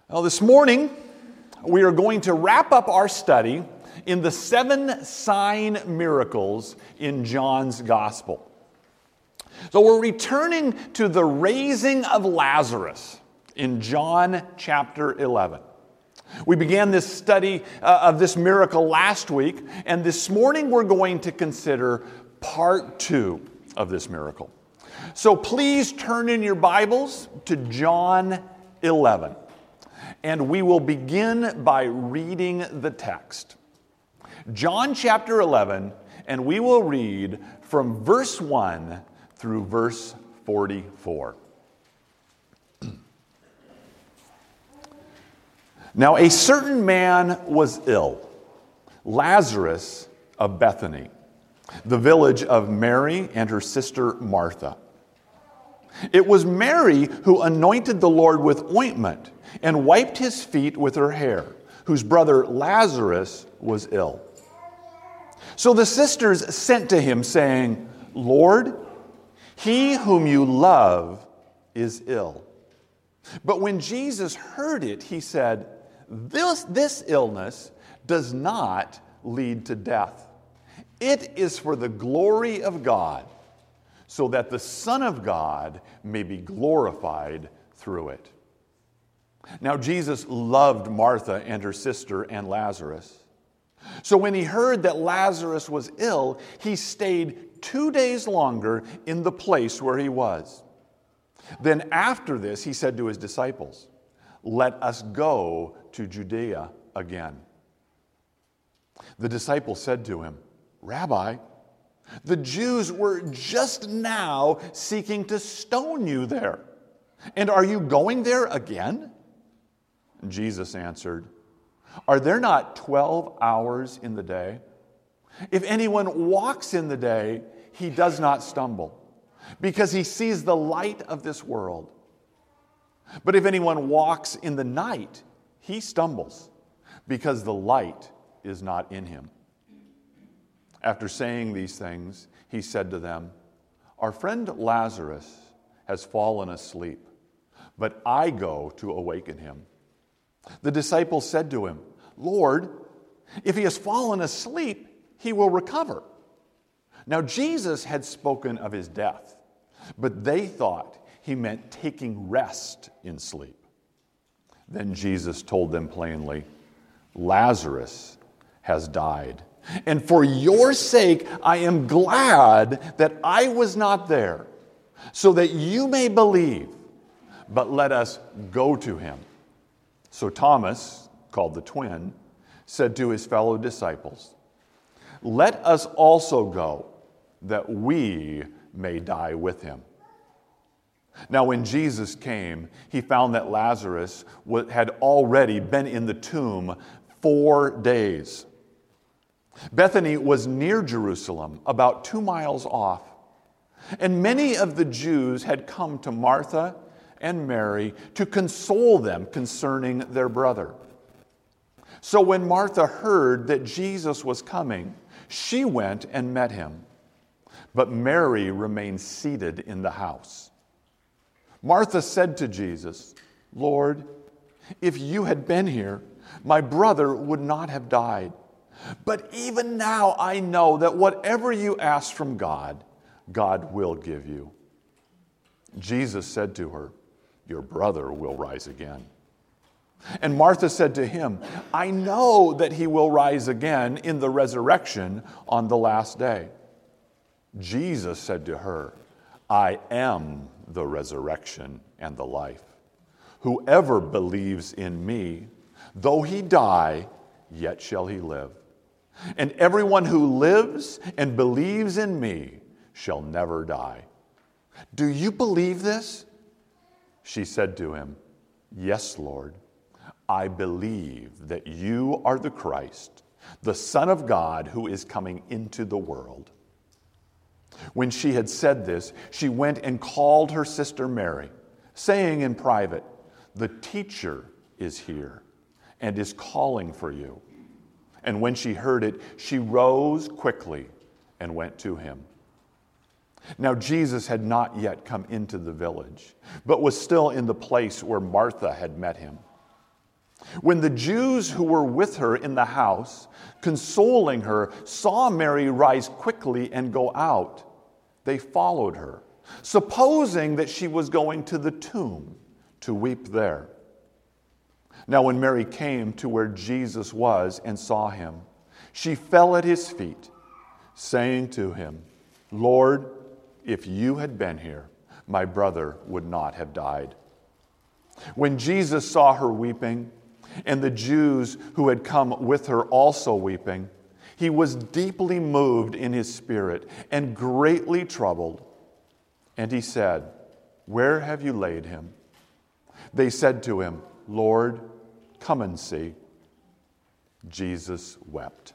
Well, this morning, we are going to wrap up our study in the 7 sign miracles in John's Gospel. So we're returning to the raising of Lazarus in John chapter 11. We began this study of this miracle last week, and this morning we're going to consider part 2 of this miracle. So please turn in your Bibles to John 11. And we will begin by reading the text. John chapter 11, and we will read from verse 1 through verse 44. Now a certain man was ill, Lazarus of Bethany, the village of Mary and her sister Martha. It was Mary who anointed the Lord with ointment and wiped his feet with her hair, whose brother Lazarus was ill. So the sisters sent to him, saying, Lord, he whom you love is ill. But when Jesus heard it, he said, This illness does not lead to death. It is for the glory of God, so that the Son of God may be glorified through it. Now Jesus loved Martha and her sister and Lazarus. So when he heard that Lazarus was ill, he stayed 2 days longer in the place where he was. Then after this, he said to his disciples, Let us go to Judea again. The disciples said to him, Rabbi, the Jews were just now seeking to stone you there. And are you going there again? Jesus answered, Are there not 12 hours in the day? If anyone walks in the day, he does not stumble, because he sees the light of this world. But if anyone walks in the night, he stumbles, because the light is not in him. After saying these things, he said to them, Our friend Lazarus has fallen asleep, but I go to awaken him. The disciples said to him, Lord, if he has fallen asleep, he will recover. Now Jesus had spoken of his death, but they thought he meant taking rest in sleep. Then Jesus told them plainly, Lazarus has died. And for your sake, I am glad that I was not there, so that you may believe. But let us go to him. So Thomas, called the twin, said to his fellow disciples, Let us also go, that we may die with him. Now when Jesus came, he found that Lazarus had already been in the tomb 4 days. Bethany was near Jerusalem, about 2 miles off. And many of the Jews had come to Martha and Mary to console them concerning their brother. So when Martha heard that Jesus was coming, she went and met him. But Mary remained seated in the house. Martha said to Jesus, Lord, if you had been here, my brother would not have died. But even now I know that whatever you ask from God, God will give you. Jesus said to her, Your brother will rise again. And Martha said to him, I know that he will rise again in the resurrection on the last day. Jesus said to her, I am the resurrection and the life. Whoever believes in me, though he die, yet shall he live. And everyone who lives and believes in me shall never die. Do you believe this? She said to him, Yes, Lord. I believe that you are the Christ, the Son of God who is coming into the world. When she had said this, she went and called her sister Mary, saying in private, The teacher is here and is calling for you. And when she heard it, she rose quickly and went to him. Now Jesus had not yet come into the village, but was still in the place where Martha had met him. When the Jews who were with her in the house, consoling her, saw Mary rise quickly and go out, they followed her, supposing that she was going to the tomb to weep there. Now when Mary came to where Jesus was and saw him, she fell at his feet, saying to him, "Lord, if you had been here, my brother would not have died." When Jesus saw her weeping, and the Jews who had come with her also weeping, he was deeply moved in his spirit and greatly troubled. And he said, "Where have you laid him?" They said to him, "Lord, come and see." Jesus wept.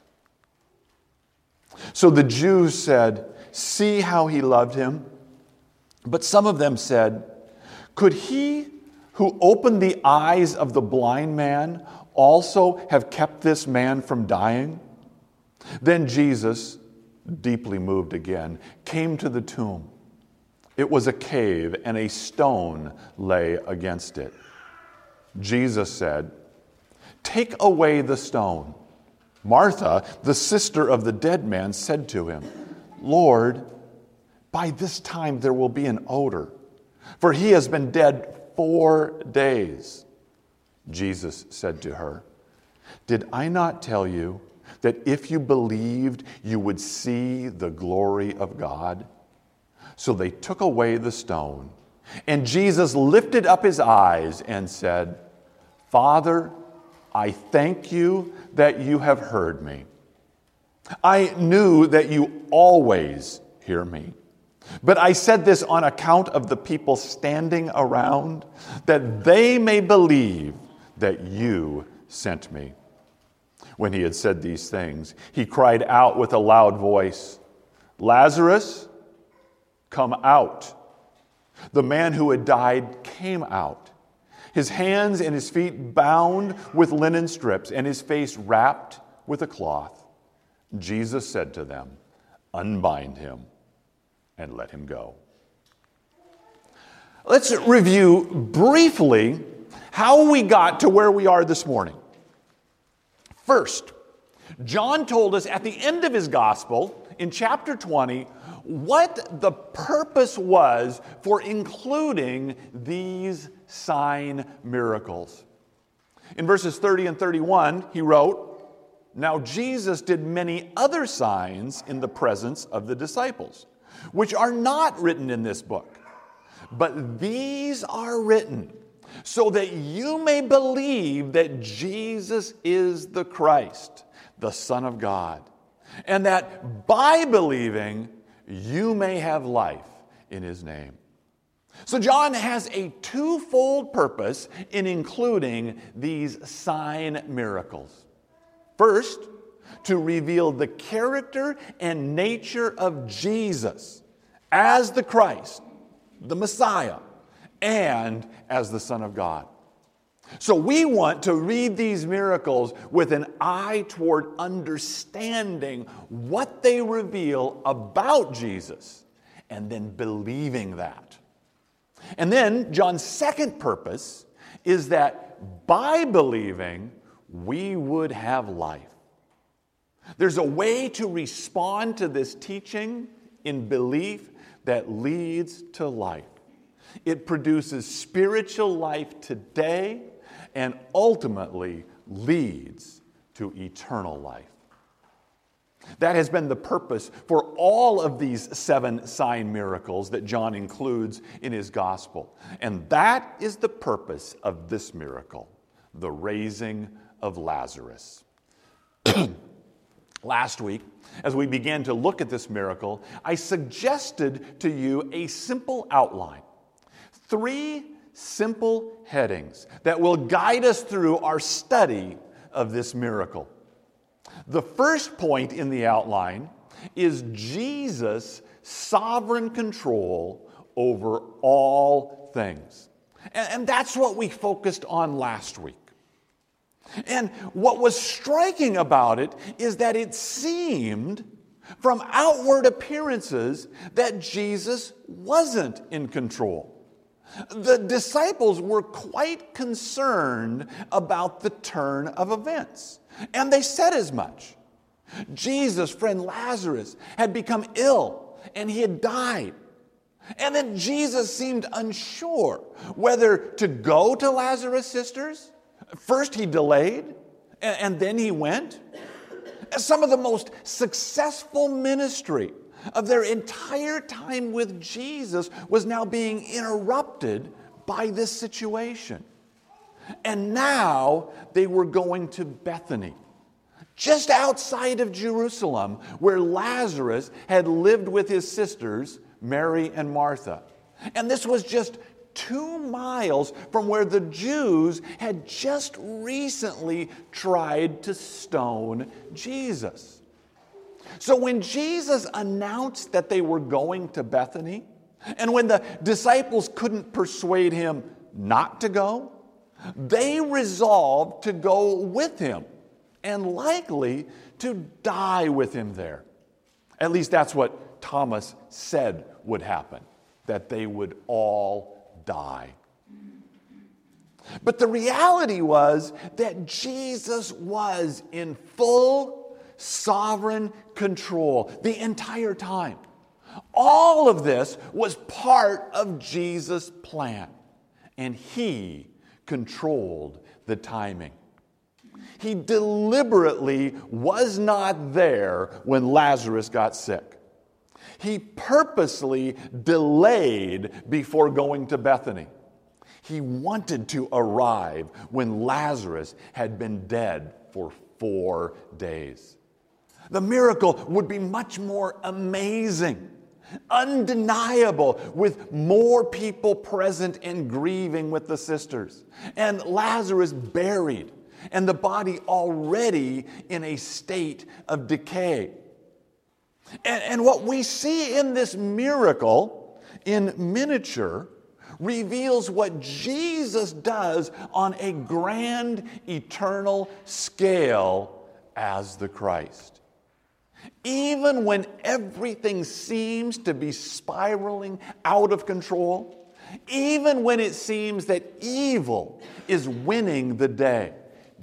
So the Jews said, "See how he loved him." But some of them said, "Could he who opened the eyes of the blind man also have kept this man from dying?" Then Jesus, deeply moved again, came to the tomb. It was a cave, and a stone lay against it. Jesus said, "Take away the stone." Martha, the sister of the dead man, said to him, "Lord, by this time there will be an odor, for he has been dead 4 days." Jesus said to her, "Did I not tell you that if you believed, you would see the glory of God?" So they took away the stone, and Jesus lifted up his eyes and said, "Father, I thank you that you have heard me. I knew that you always hear me. But I said this on account of the people standing around, that they may believe that you sent me." When he had said these things, he cried out with a loud voice, "Lazarus, come out." The man who had died came out, his hands and his feet bound with linen strips, and his face wrapped with a cloth. Jesus said to them, "Unbind him and let him go." Let's review briefly how we got to where we are this morning. First, John told us at the end of his gospel, in chapter 20, what the purpose was for including these sign miracles. In verses 30 and 31, he wrote, "Now Jesus did many other signs in the presence of the disciples, which are not written in this book. But these are written so that you may believe that Jesus is the Christ, the Son of God, and that by believing you may have life in his name." So John has a twofold purpose in including these sign miracles. First, to reveal the character and nature of Jesus as the Christ, the Messiah, and as the Son of God. So we want to read these miracles with an eye toward understanding what they reveal about Jesus and then believing that. And then John's second purpose is that by believing, we would have life. There's a way to respond to this teaching in belief that leads to life. It produces spiritual life today and ultimately leads to eternal life. That has been the purpose for all of these 7 sign miracles that John includes in his gospel. And that is the purpose of this miracle, the raising of Lazarus. Last week, as we began to look at this miracle, I suggested to you a simple outline. 3 simple headings that will guide us through our study of this miracle. The first point in the outline is Jesus' sovereign control over all things. And that's what we focused on last week. And what was striking about it is that it seemed, from outward appearances, that Jesus wasn't in control. The disciples were quite concerned about the turn of events, and they said as much. Jesus' friend Lazarus had become ill, and he had died. And then Jesus seemed unsure whether to go to Lazarus' sisters. First he delayed, and then he went. Some of the most successful ministry of their entire time with Jesus was now being interrupted by this situation. And now they were going to Bethany, just outside of Jerusalem, where Lazarus had lived with his sisters, Mary and Martha. And this was just 2 miles from where the Jews had just recently tried to stone Jesus. So when Jesus announced that they were going to Bethany, and when the disciples couldn't persuade him not to go, they resolved to go with him and likely to die with him there. At least that's what Thomas said would happen, that they would all die. But the reality was that Jesus was in full sovereign control the entire time. All of this was part of Jesus' plan, and he controlled the timing. He deliberately was not there when Lazarus got sick. He purposely delayed before going to Bethany. He wanted to arrive when Lazarus had been dead for 4 days. The miracle would be much more amazing, undeniable, with more people present and grieving with the sisters, and Lazarus buried, and the body already in a state of decay. And what we see in this miracle, in miniature, reveals what Jesus does on a grand, eternal scale as the Christ. Even when everything seems to be spiraling out of control, even when it seems that evil is winning the day,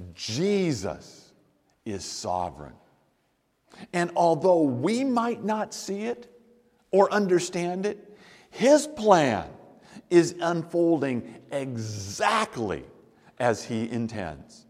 Jesus is sovereign. And although we might not see it or understand it, his plan is unfolding exactly as he intends.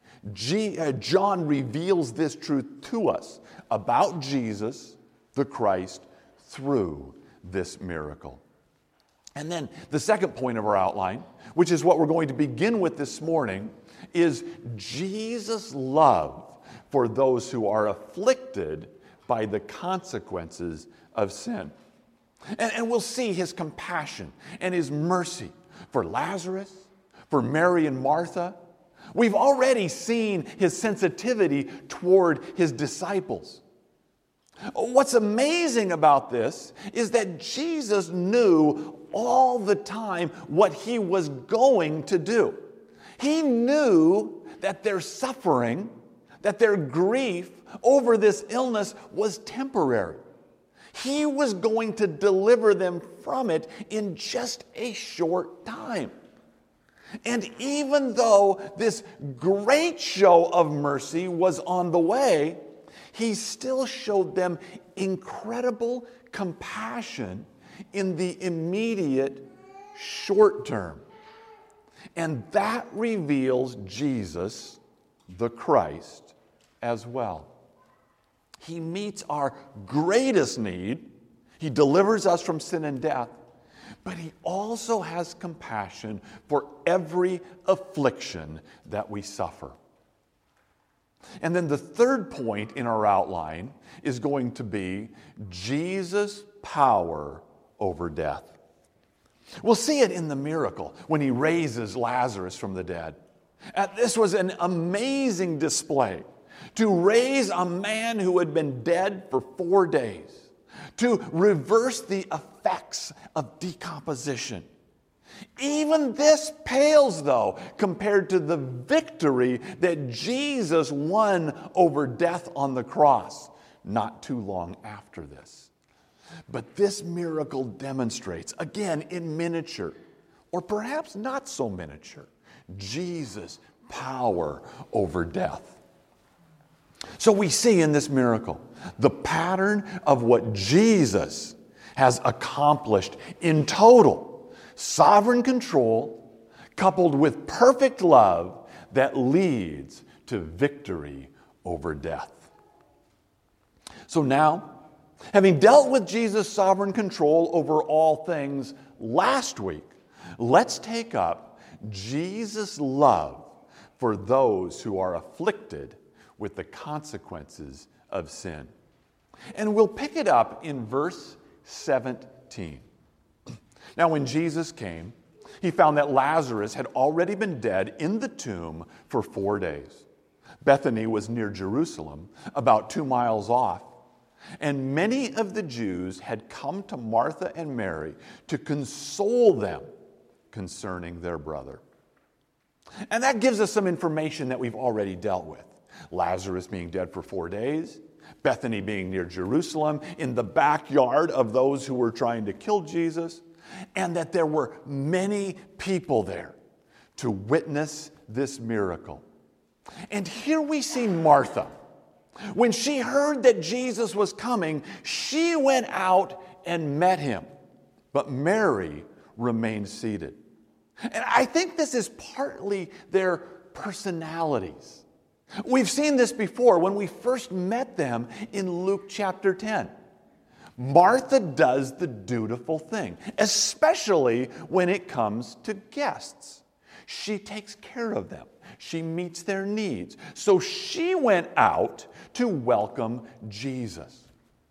John reveals this truth to us about Jesus, the Christ, through this miracle. And then the second point of our outline, which is what we're going to begin with this morning, is Jesus' love for those who are afflicted by the consequences of sin. And we'll see his compassion and his mercy for Lazarus, for Mary and Martha. We've already seen his sensitivity toward his disciples. What's amazing about this is that Jesus knew all the time what he was going to do. He knew that their suffering, that their grief over this illness was temporary. He was going to deliver them from it in just a short time. And even though this great show of mercy was on the way, he still showed them incredible compassion in the immediate short term. And that reveals Jesus, the Christ, as well. He meets our greatest need. He delivers us from sin and death. But he also has compassion for every affliction that we suffer. And then the third point in our outline is going to be Jesus' power over death. We'll see it in the miracle when he raises Lazarus from the dead. This was an amazing display to raise a man who had been dead for 4 days, to reverse the effects of decomposition. Even this pales, though, compared to the victory that Jesus won over death on the cross not too long after this. But this miracle demonstrates, again in miniature, or perhaps not so miniature, Jesus' power over death. So we see in this miracle the pattern of what Jesus has accomplished in total: sovereign control coupled with perfect love that leads to victory over death. So now, having dealt with Jesus' sovereign control over all things last week, let's take up Jesus' love for those who are afflicted with the consequences of sin. And we'll pick it up in verse 17. Now, when Jesus came, he found that Lazarus had already been dead in the tomb for 4 days. Bethany was near Jerusalem, about 2 miles off, and many of the Jews had come to Martha and Mary to console them concerning their brother. And that gives us some information that we've already dealt with. Lazarus being dead for 4 days, Bethany being near Jerusalem, in the backyard of those who were trying to kill Jesus, and that there were many people there to witness this miracle. And here we see Martha. When she heard that Jesus was coming, she went out and met him. But Mary remained seated. And I think this is partly their personalities. We've seen this before when we first met them in Luke chapter 10. Martha does the dutiful thing, especially when it comes to guests. She takes care of them. She meets their needs. So she went out to welcome Jesus.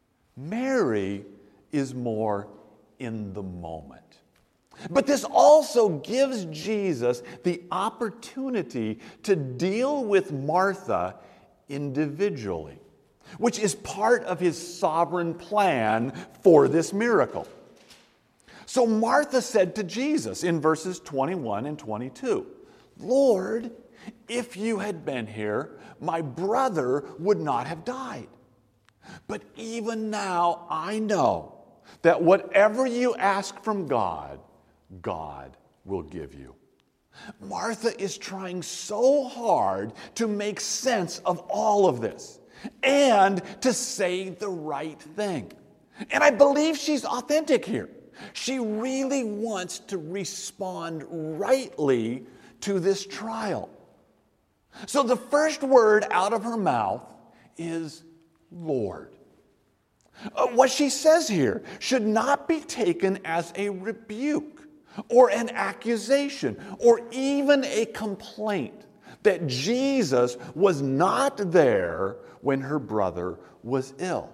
Mary is more in the moment. But this also gives Jesus the opportunity to deal with Martha individually, which is part of his sovereign plan for this miracle. So Martha said to Jesus in verses 21 and 22, "Lord, if you had been here, my brother would not have died. But even now I know that whatever you ask from God, God will give you." Martha is trying so hard to make sense of all of this and to say the right thing. And I believe she's authentic here. She really wants to respond rightly to this trial. So the first word out of her mouth is Lord. What she says here should not be taken as a rebuke or an accusation or even a complaint that Jesus was not there when her brother was ill.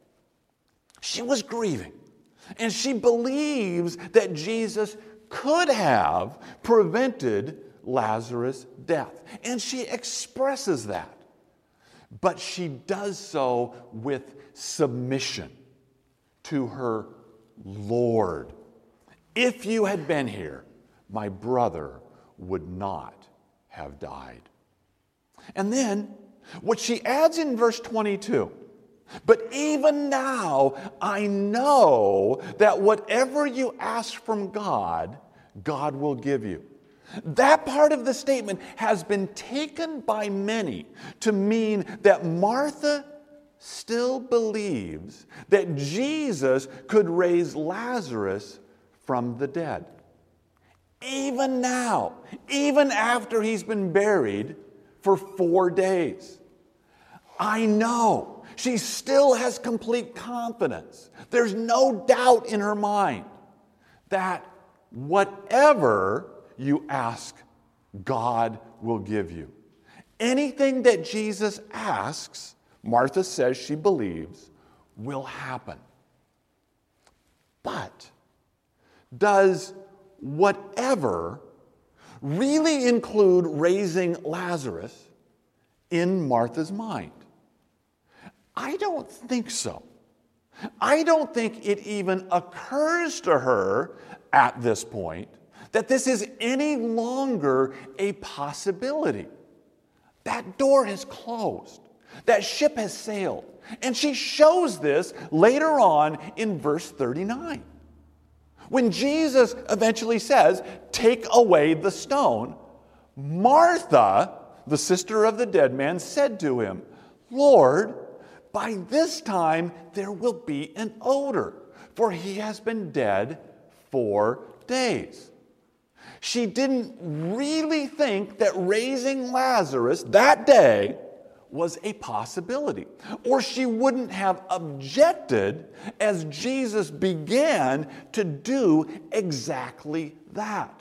She was grieving, and she believes that Jesus could have prevented Lazarus' death, and she expresses that. But she does so with submission to her Lord. If you had been here, my brother would not have died. And then, what she adds in verse 22, but even now I know that whatever you ask from God, God will give you. That part of the statement has been taken by many to mean that Martha still believes that Jesus could raise Lazarus from the dead. Even now, even after he's been buried for 4 days. I know she still has complete confidence. There's no doubt in her mind that whatever you ask, God will give you. Anything that Jesus asks, Martha says she believes, will happen. But does whatever really include raising Lazarus in Martha's mind? I don't think so. I don't think it even occurs to her at this point that this is any longer a possibility. That door has closed. That ship has sailed. And she shows this later on in verse 39. When Jesus eventually says, "Take away the stone," Martha, the sister of the dead man, said to him, "Lord, by this time there will be an odor, for he has been dead 4 days." She didn't really think that raising Lazarus that day was a possibility, or she wouldn't have objected as Jesus began to do exactly that.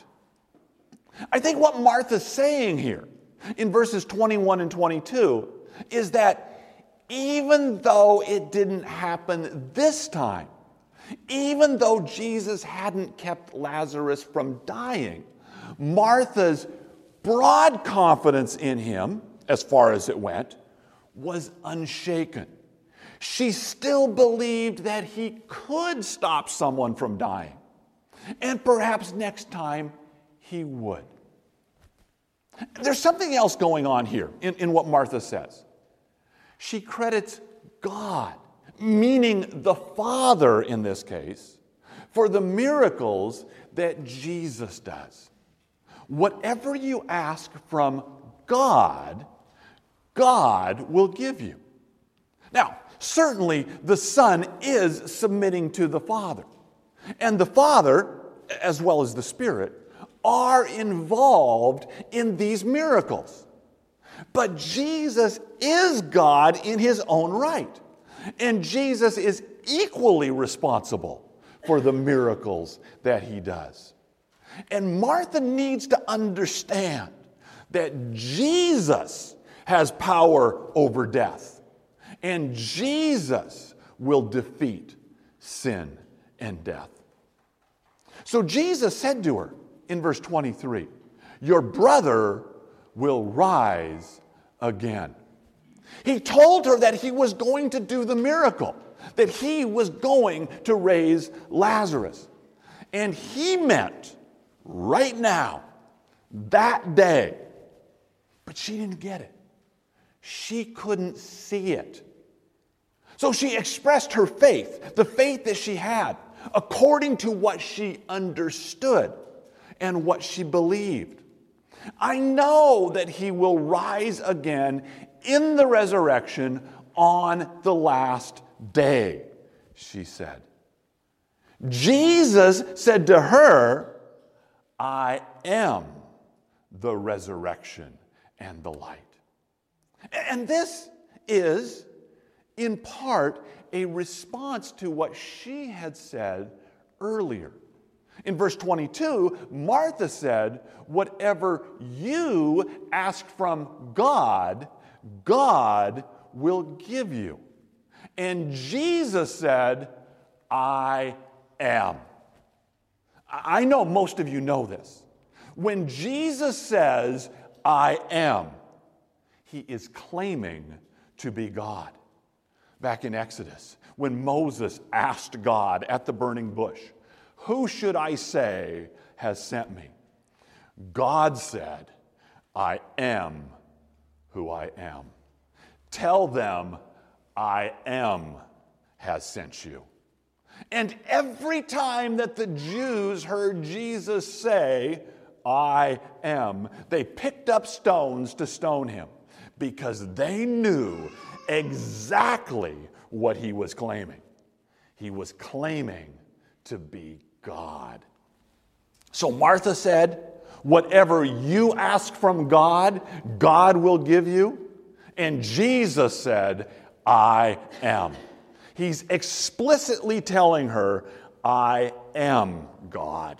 I think what Martha's saying here in verses 21 and 22 is that even though it didn't happen this time, even though Jesus hadn't kept Lazarus from dying, Martha's broad confidence in him, as far as it went, was unshaken. She still believed that he could stop someone from dying, and perhaps next time he would. There's something else going on here in what Martha says. She credits God, meaning the Father in this case, for the miracles that Jesus does. Whatever you ask from God, God will give you. Now, certainly the Son is submitting to the Father, and the Father, as well as the Spirit, are involved in these miracles. But Jesus is God in his own right, and Jesus is equally responsible for the miracles that he does. And Martha needs to understand that Jesus has power over death, and Jesus will defeat sin and death. So Jesus said to her in verse 23, "Your brother will rise again." He told her that he was going to do the miracle, that he was going to raise Lazarus. And he meant right now, that day. But she didn't get it. She couldn't see it. So she expressed her faith, the faith that she had, according to what she understood and what she believed. "I know that he will rise again in the resurrection on the last day," she said. Jesus said to her, "I am the resurrection and the light." And this is, in part, a response to what she had said earlier. In verse 22, Martha said, "Whatever you ask from God, God will give you." And Jesus said, "I am." I know most of you know this. When Jesus says, "I am," he is claiming to be God. Back in Exodus, when Moses asked God at the burning bush, "Who should I say has sent me?" God said, "I am who I am. Tell them I am has sent you." And every time that the Jews heard Jesus say, "I am," they picked up stones to stone him because they knew exactly what he was claiming. He was claiming to be God. So Martha said, "Whatever you ask from God, God will give you." And Jesus said, "I am." He's explicitly telling her, "I am God."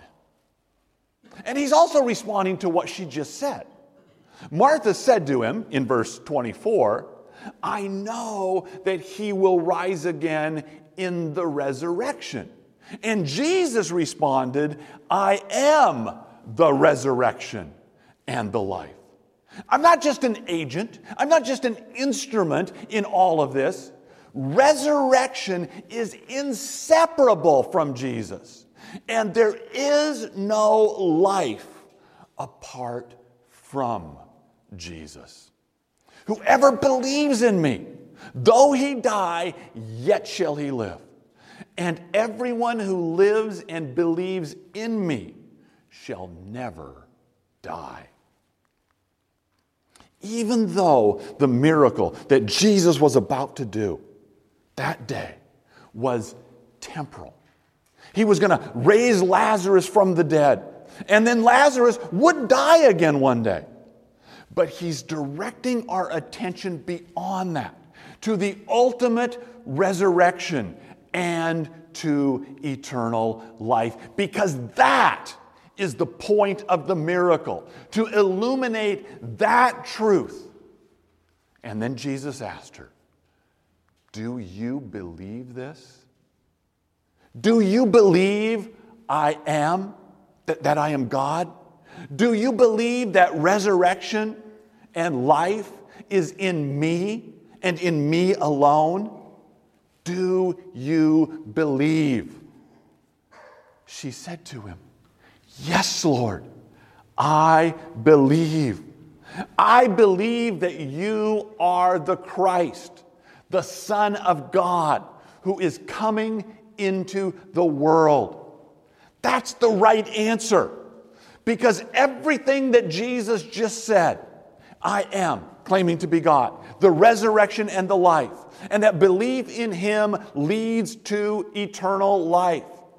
And he's also responding to what she just said. Martha said to him in verse 24, "I know that he will rise again in the resurrection." And Jesus responded, "I am the resurrection and the life." I'm not just an agent. I'm not just an instrument in all of this. Resurrection is inseparable from Jesus. And there is no life apart from Jesus. "Whoever believes in me, though he die, yet shall he live. and everyone who lives and believes in me shall never die. Even though the miracle that Jesus was about to do that day was temporal, he was going to raise Lazarus from the dead, and then Lazarus would die again one day. But he's directing our attention beyond that, to the ultimate resurrection and to eternal life, because that is the point of the miracle, to illuminate that truth. And then Jesus asked her, do you believe this? Do you believe I am, that I am God? Do you believe that resurrection and life is in me and in me alone? Do you believe? She said to him, yes, Lord, I believe. I believe that you are the Christ, the Son of God, who is coming into the world. That's the right answer. Because everything that Jesus just said, I am, claiming to be God, the resurrection and the life, and that belief in him leads to eternal life.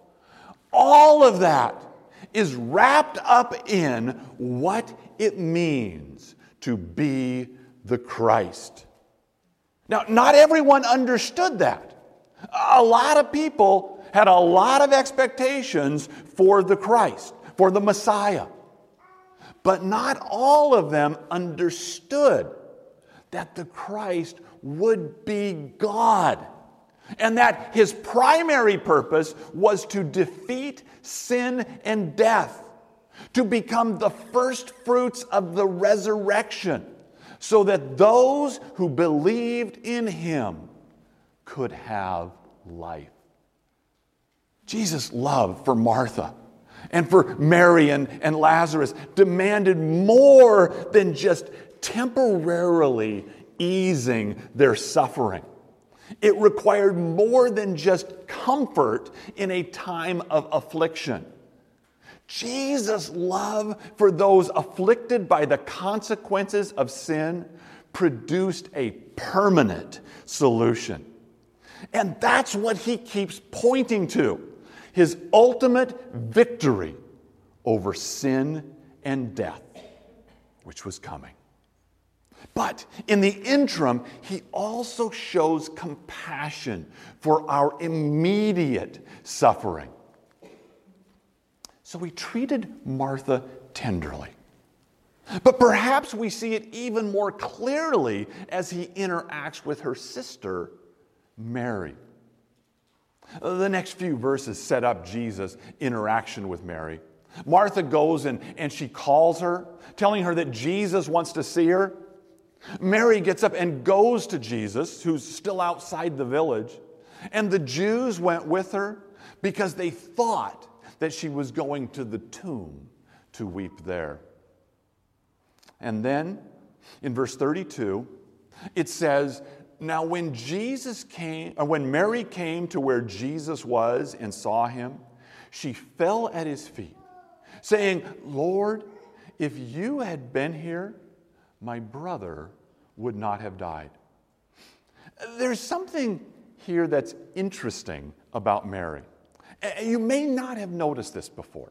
All of that is wrapped up in what it means to be the Christ. Now, not everyone understood that. A lot of people had a lot of expectations for the Christ, for the Messiah. But not all of them understood that the Christ would be God, and that his primary purpose was to defeat sin and death, to become the first fruits of the resurrection, so that those who believed in him could have life. Jesus' love for Martha and for Mary and Lazarus demanded more than just temporarily easing their suffering. It required more than just comfort in a time of affliction. Jesus' love for those afflicted by the consequences of sin produced a permanent solution. And that's what he keeps pointing to. His ultimate victory over sin and death, which was coming. But in the interim, he also shows compassion for our immediate suffering. So he treated Martha tenderly. But perhaps we see it even more clearly as he interacts with her sister, Mary. The next few verses set up Jesus' interaction with Mary. Martha goes and she calls her, telling her that Jesus wants to see her. Mary gets up and goes to Jesus, who's still outside the village. And the Jews went with her because they thought that she was going to the tomb to weep there. And then, in verse 32, it says, now when Mary came to where Jesus was and saw him, she fell at his feet, saying, Lord, if you had been here, my brother would not have died. There's something here that's interesting about Mary. You may not have noticed this before.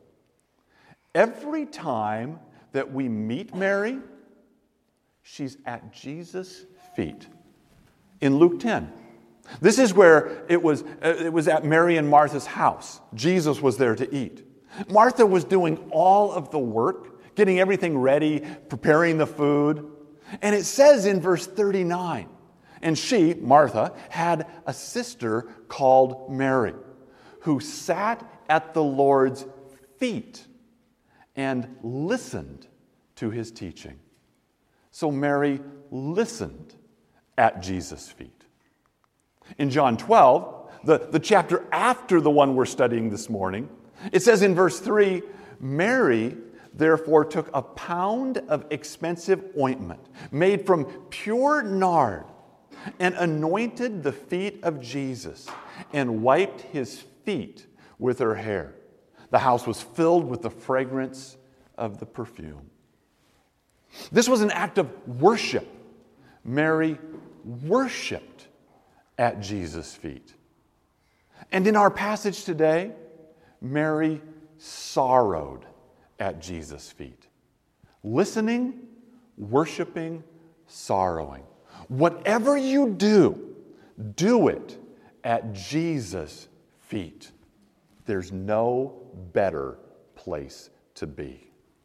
Every time that we meet Mary, she's at Jesus' feet. In Luke 10. This is where it was at Mary and Martha's house. Jesus was there to eat. Martha was doing all of the work, getting everything ready, preparing the food. And it says in verse 39, and she, Martha, had a sister called Mary, who sat at the Lord's feet and listened to his teaching. So Mary listened at Jesus' feet. In John 12, the chapter after the one we're studying this morning, it says in verse 3, Mary therefore took a pound of expensive ointment made from pure nard and anointed the feet of Jesus and wiped his feet with her hair. The house was filled with the fragrance of the perfume. This was an act of worship. Mary worshiped at Jesus' feet. And in our passage today, Mary sorrowed at Jesus' feet. Listening, worshiping, sorrowing. Whatever you do, do it at Jesus' feet. There's no better place to be.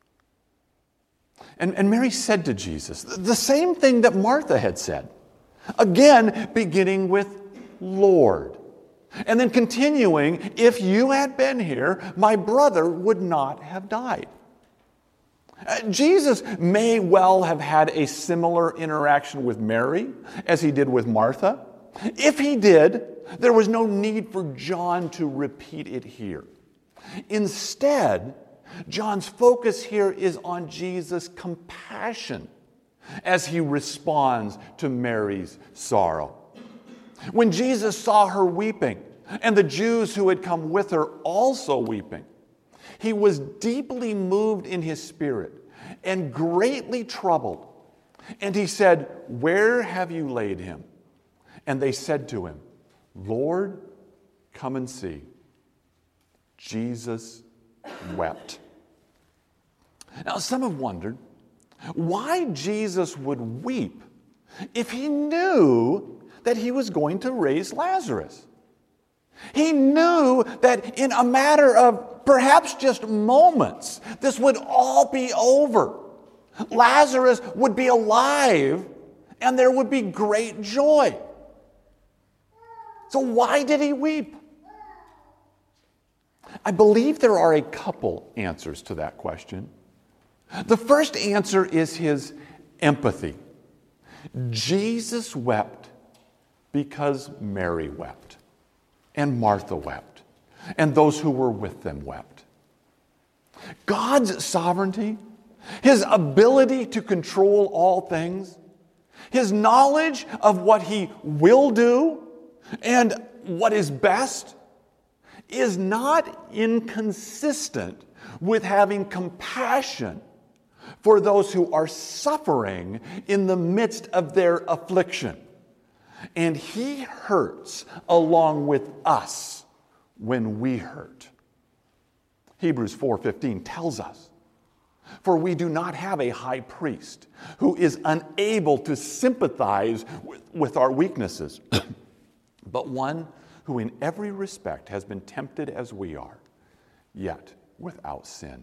And Mary said to Jesus the same thing that Martha had said. Again, beginning with Lord. And then continuing, if you had been here, my brother would not have died. Jesus may well have had a similar interaction with Mary as he did with Martha. If he did, there was no need for John to repeat it here. Instead, John's focus here is on Jesus' compassion as he responds to Mary's sorrow. When Jesus saw her weeping, and the Jews who had come with her also weeping, he was deeply moved in his spirit and greatly troubled. And he said, "Where have you laid him?" And they said to him, "Lord, come and see." Jesus wept. Now, some have wondered why Jesus would weep if he knew that he was going to raise Lazarus. He knew that in a matter of perhaps just moments, this would all be over. Lazarus would be alive, and there would be great joy. So why did he weep? I believe there are a couple answers to that question. The first answer is his empathy. Jesus wept because Mary wept, and Martha wept, and those who were with them wept. God's sovereignty, his ability to control all things, his knowledge of what he will do and what is best, is not inconsistent with having compassion for those who are suffering in the midst of their affliction. And he hurts along with us when we hurt. Hebrews 4:15 tells us, "For we do not have a high priest who is unable to sympathize with our weaknesses, but one who in every respect has been tempted as we are, yet without sin."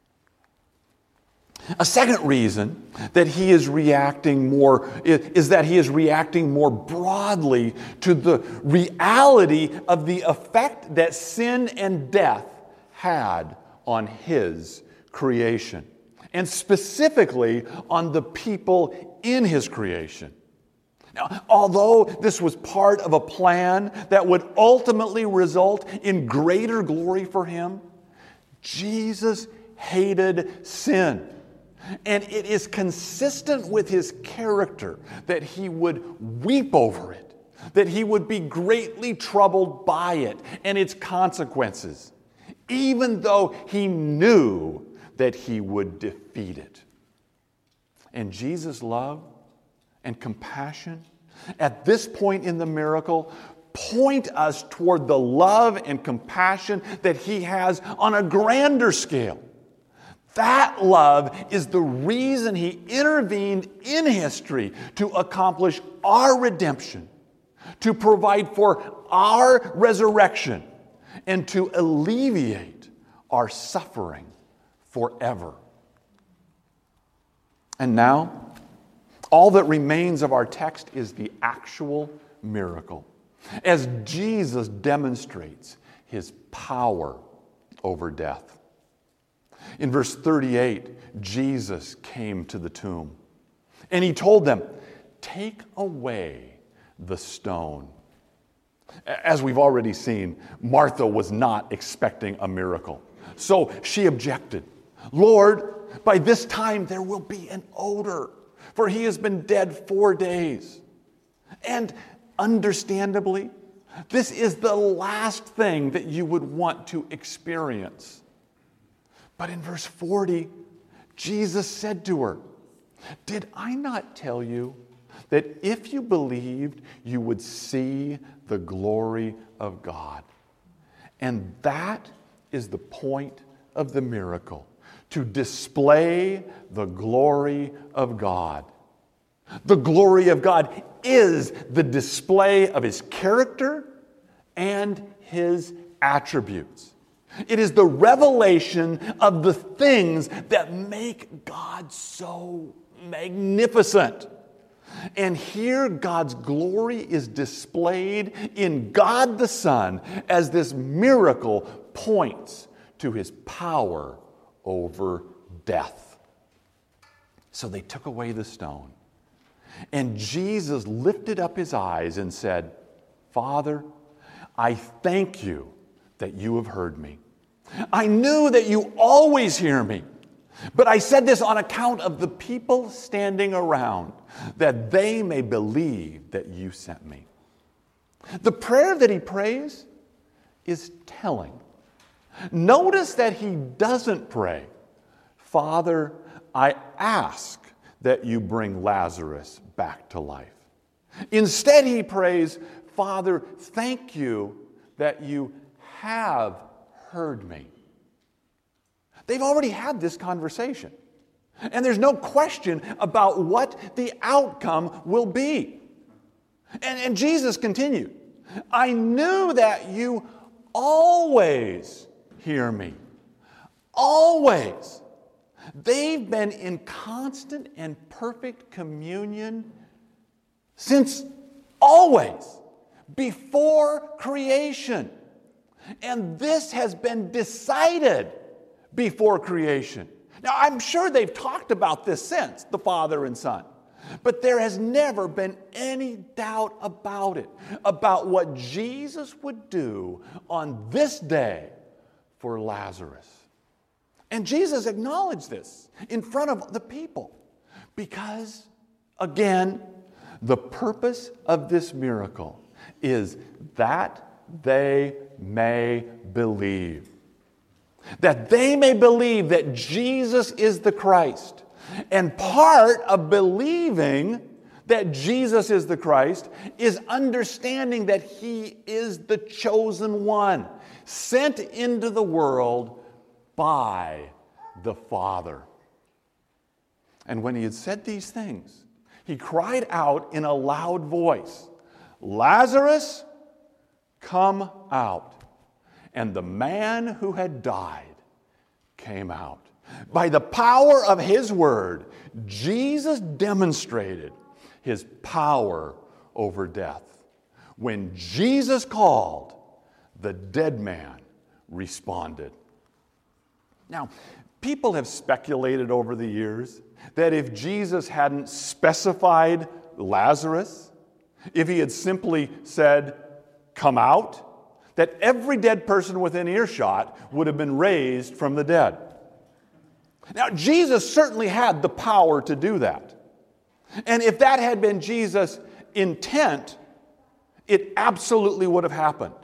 A second reason that he is reacting more is that he is reacting more broadly to the reality of the effect that sin and death had on his creation, and specifically on the people in his creation. Now, although this was part of a plan that would ultimately result in greater glory for him, Jesus hated sin. And it is consistent with his character that he would weep over it, that he would be greatly troubled by it and its consequences, even though he knew that he would defeat it. And Jesus' love and compassion at this point in the miracle point us toward the love and compassion that he has on a grander scale. That love is the reason he intervened in history to accomplish our redemption, to provide for our resurrection, and to alleviate our suffering forever. And now, all that remains of our text is the actual miracle, as Jesus demonstrates his power over death. In verse 38, Jesus came to the tomb, and he told them, "Take away the stone." As we've already seen, Martha was not expecting a miracle, so she objected. "Lord, by this time there will be an odor, for he has been dead 4 days." And understandably, this is the last thing that you would want to experience. But in verse 40, Jesus said to her, "Did I not tell you that if you believed, you would see the glory of God?" And that is the point of the miracle, to display the glory of God. The glory of God is the display of His character and His attributes. It is the revelation of the things that make God so magnificent. And here God's glory is displayed in God the Son as this miracle points to His power over death. So they took away the stone. And Jesus lifted up His eyes and said, "Father, I thank you that you have heard me. I knew that you always hear me, but I said this on account of the people standing around, that they may believe that you sent me." The prayer that He prays is telling. Notice that He doesn't pray, "Father, I ask that you bring Lazarus back to life." Instead, He prays, "Father, thank you that you have heard me." They've already had this conversation. And there's no question about what the outcome will be. And Jesus continued, "I knew that you always hear me." Always. They've been in constant and perfect communion since always, before creation. And this has been decided before creation. Now, I'm sure they've talked about this since, the Father and Son. But there has never been any doubt about it, about what Jesus would do on this day for Lazarus. And Jesus acknowledged this in front of the people because, again, the purpose of this miracle is that they may believe. That they may believe that Jesus is the Christ. And part of believing that Jesus is the Christ is understanding that He is the chosen one, sent into the world by the Father. And when He had said these things, He cried out in a loud voice, "Lazarus, come out." And the man who had died came out. By the power of His word, Jesus demonstrated His power over death. When Jesus called, the dead man responded. Now, people have speculated over the years that if Jesus hadn't specified Lazarus, if He had simply said, "Come out," that every dead person within earshot would have been raised from the dead. Now, Jesus certainly had the power to do that. And if that had been Jesus' intent, it absolutely would have happened.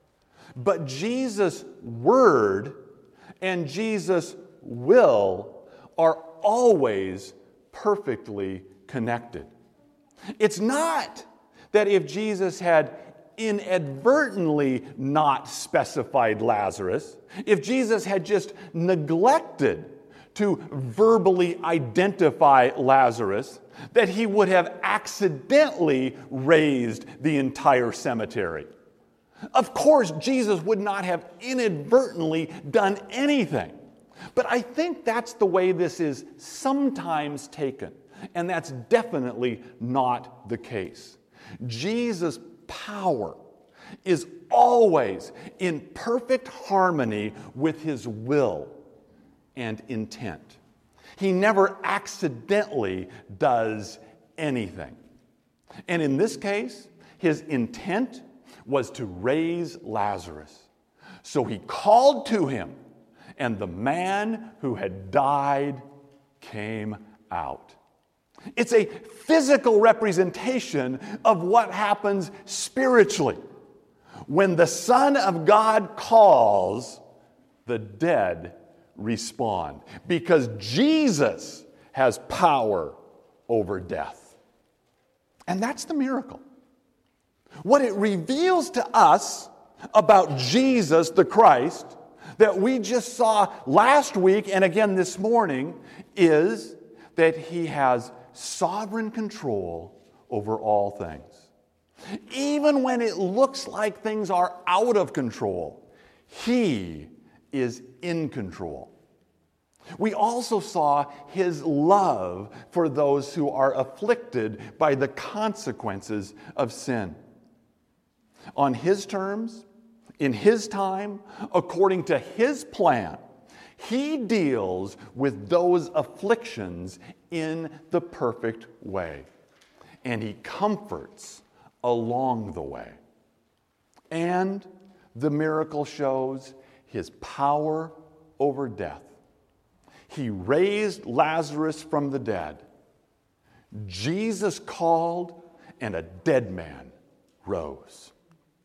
But Jesus' word and Jesus' will are always perfectly connected. It's not that if Jesus had inadvertently not specified Lazarus, if Jesus had just neglected to verbally identify Lazarus, that He would have accidentally raised the entire cemetery. Of course, Jesus would not have inadvertently done anything. But I think that's the way this is sometimes taken. And that's definitely not the case. Jesus' power is always in perfect harmony with His will and intent. He never accidentally does anything. And in this case, His intent was to raise Lazarus. So He called to him, and the man who had died came out. It's a physical representation of what happens spiritually. When the Son of God calls, the dead respond, because Jesus has power over death. And that's the miracle. What it reveals to us about Jesus the Christ that we just saw last week and again this morning is that he has sovereign control over all things. Even when it looks like things are out of control, he is in control. We also saw his love for those who are afflicted by the consequences of sin. On his terms, in his time, according to his plan, he deals with those afflictions in the perfect way. And he comforts along the way. And the miracle shows his power over death. He raised Lazarus from the dead. Jesus called, and a dead man rose.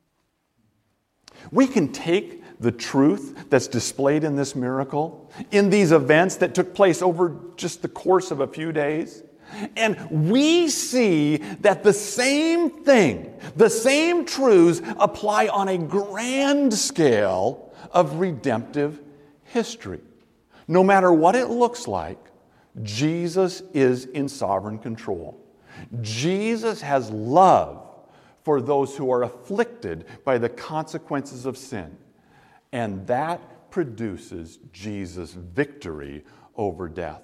We can take the truth that's displayed in this miracle, in these events that took place over just the course of a few days, and we see that the same thing, the same truths apply on a grand scale of redemptive history. No matter what it looks like, Jesus is in sovereign control. Jesus has love for those who are afflicted by the consequences of sin. And that produces Jesus' victory over death.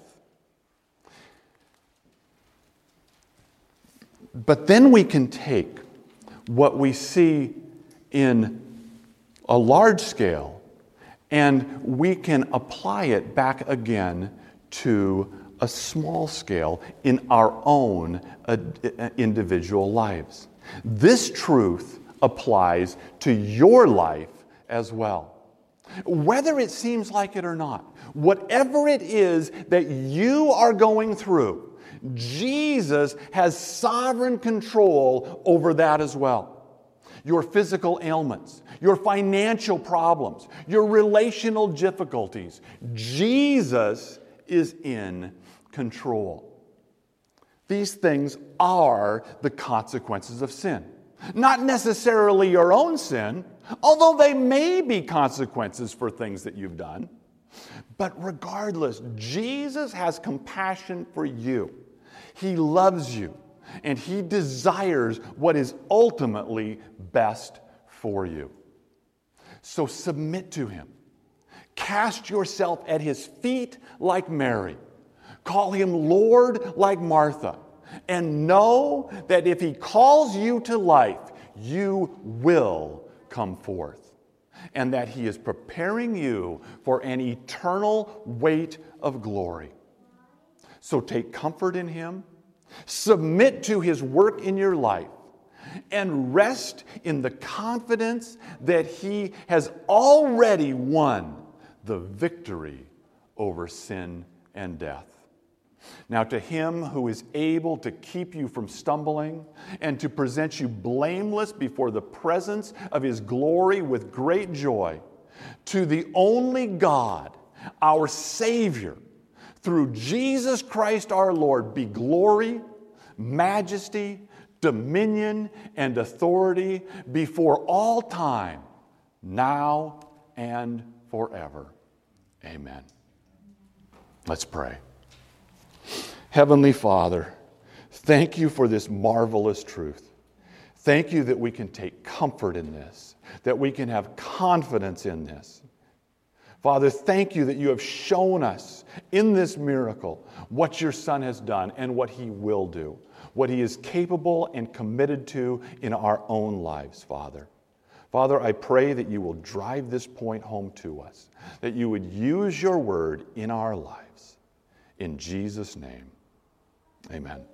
But then we can take what we see in a large scale and we can apply it back again to a small scale in our own individual lives. This truth applies to your life as well. Whether it seems like it or not, whatever it is that you are going through, Jesus has sovereign control over that as well. Your physical ailments, your financial problems, your relational difficulties, Jesus is in control. These things are the consequences of sin. Not necessarily your own sin, although they may be consequences for things that you've done. But regardless, Jesus has compassion for you. He loves you, and he desires what is ultimately best for you. So submit to him. Cast yourself at his feet like Mary. Call him Lord like Martha. And know that if he calls you to life, you will come forth. And that he is preparing you for an eternal weight of glory. So take comfort in him, submit to his work in your life, and rest in the confidence that he has already won the victory over sin and death. Now to him who is able to keep you from stumbling and to present you blameless before the presence of his glory with great joy, to the only God, our Savior, through Jesus Christ our Lord, be glory, majesty, dominion, and authority before all time, now and forever. Amen. Let's pray. Heavenly Father, thank you for this marvelous truth. Thank you that we can take comfort in this, that we can have confidence in this. Father, thank you that you have shown us in this miracle what your Son has done and what he will do, what he is capable and committed to in our own lives, Father. Father, I pray that you will drive this point home to us, that you would use your word in our lives. In Jesus' name, amen.